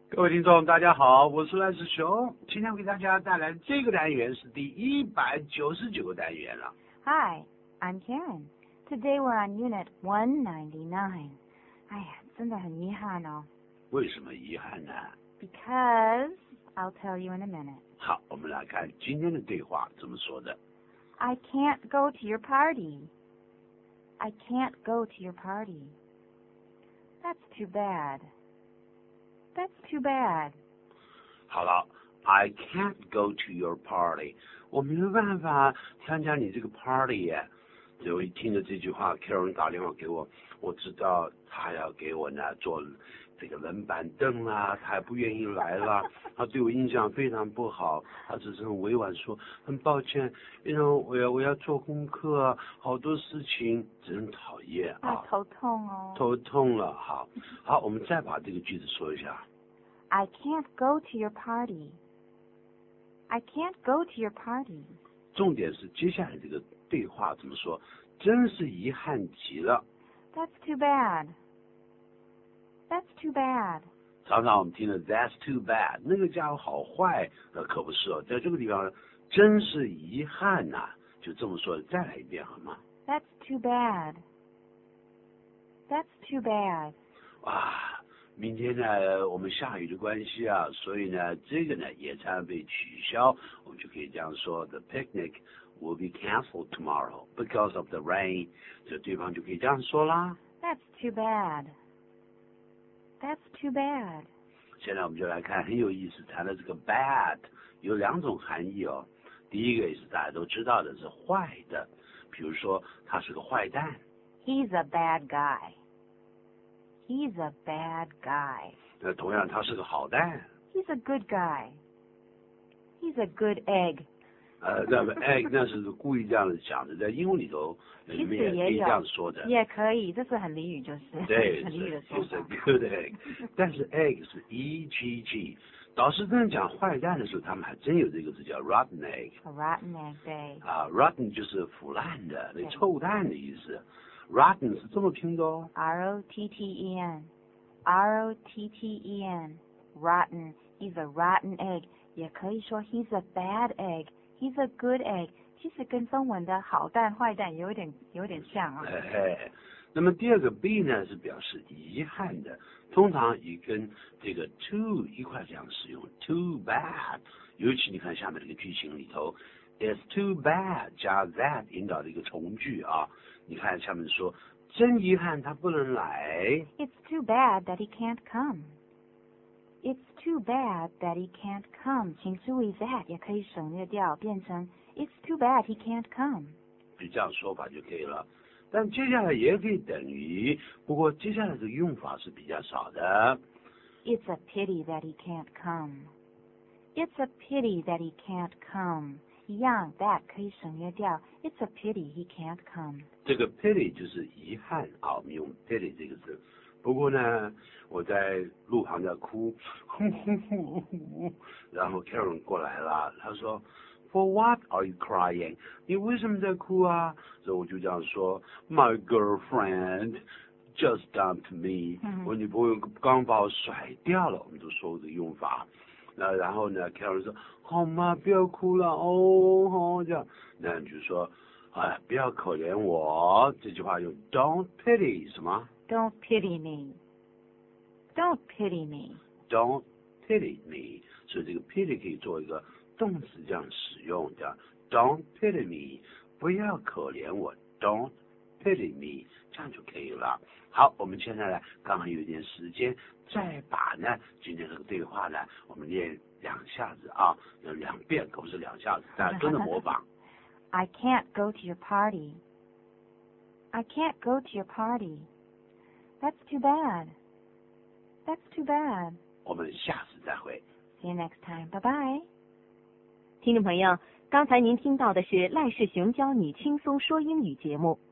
各位听众，大家好，我是赖世雄。今天为大家带来这个单元是第199个单元了。 Hi, I'm Karen. Today we're on Unit 199. 哎呀，真的很遗憾哦。 为什么遗憾呢？ Because I'll tell you in a minute. 好，我们来看今天的对话怎么说的。 I can't go to your party. I can't go to your party. That's too bad. That's too bad. 好了 ，I can't go to your party. 我没有办法参加你这个 party 耶。所以听着这句话 ，Karen 打电话给我，我知道他要给我呢做这个冷板凳啦，他还不愿意来啦，他对我印象非常不好，他只是很委婉说，很抱歉，因为我要做功课，好多事情，真讨厌啊， 头痛哦。 头痛了，好，我们再把这个句子说一下。 I can't go to your party. I can't go to your party. 重点是接下来这个对话怎么说？真是遗憾极了。 That's too bad. That's too bad. 常常我们听的 That's too bad， 那个家伙好坏，可不是哦。在这个地方，真是遗憾呐、就这么说，再来一遍好吗？ That's too bad. That's too bad. 哇，明天呢，我们下雨的关系啊，所以呢，这个呢野餐被取消，我们就可以这样说 ：The picnic will be canceled tomorrow because of the rain。这对方就可以这样说啦。 That's too bad. That's too bad. 现在我们就来看，很有意思，谈的这个 bad 有两种含义哦。第一个也是大家都知道的，是坏的，比如说他是个坏蛋。 He's a bad guy. He's a bad guy. 那同样他是个好蛋。 He's a good guy. He's a good egg. 那么 egg 那是故意这样子讲的，在英文里头里面也可以这样说的。 也可以，这是很俚语，就是对， 很俚语的说是法。 good egg， 但是 egg 是 egg。导师真的讲坏蛋的时候，他们还真有这个字叫 rotten egg。 A rotten egg, 对。 rotten 就是腐烂的，那臭蛋的意思。rotten 是这么拼的哦。 R-O-T-T-E-N. R-O-T-T-E-N. Rotten. He's a rotten egg. 也可以说 he's a bad egg. He's a good egg. 其实跟中文的好蛋坏蛋有点像啊。 那么第二个 be 呢是表示遗憾的，通常也跟这个 too 一块这样使用 too bad。尤其你看下面这个句型里头 ，it's too bad 加 that 引导的一个从句啊。你看下面说，真遗憾他不能来。 It's too bad that he can't come. It's too bad that he can't come. 请注意 that 也可以省略掉，变成 It's too bad he can't come. 就这样说法就可以了。但接下来也可以等于，不过接下来的用法是比较少的。 It's a pity that he can't come. It's a pity that he can't come. 一样 that 可以省略掉。It's a pity he can't come. 这个 pity 就是遗憾啊，我们用 pity 这个字。不过呢，我在路旁在哭，然后 Karen 过来了，他说 For what are you crying？ 你为什么在哭啊？所以我就这样说 My girlfriend just dumped me。我女朋友刚把我甩掉了，我们都说这个用法。然后呢 ，Karen 说好吗？不要哭了哦，这样，那你就说哎，不要可怜我。这句话用 Don't pity 什么 Don't pity me. Don't pity me. Don't pity me。所以这个 pity 可以做一个动词这样使用，这样 Don't pity me， 不要可怜我 ，Don't pity me， 这样就可以了。好，我们现在呢，刚好有一点时间，再把呢今天这个对话呢，我们练2下子啊，2遍，可不是2下子，大家跟着模仿。 I can't go to your party. I can't go to your party. That's too bad. That's too bad. 我们下次再会。 See you next time. Bye bye. 听众朋友，刚才您听到的是赖世雄教你轻松说英语节目。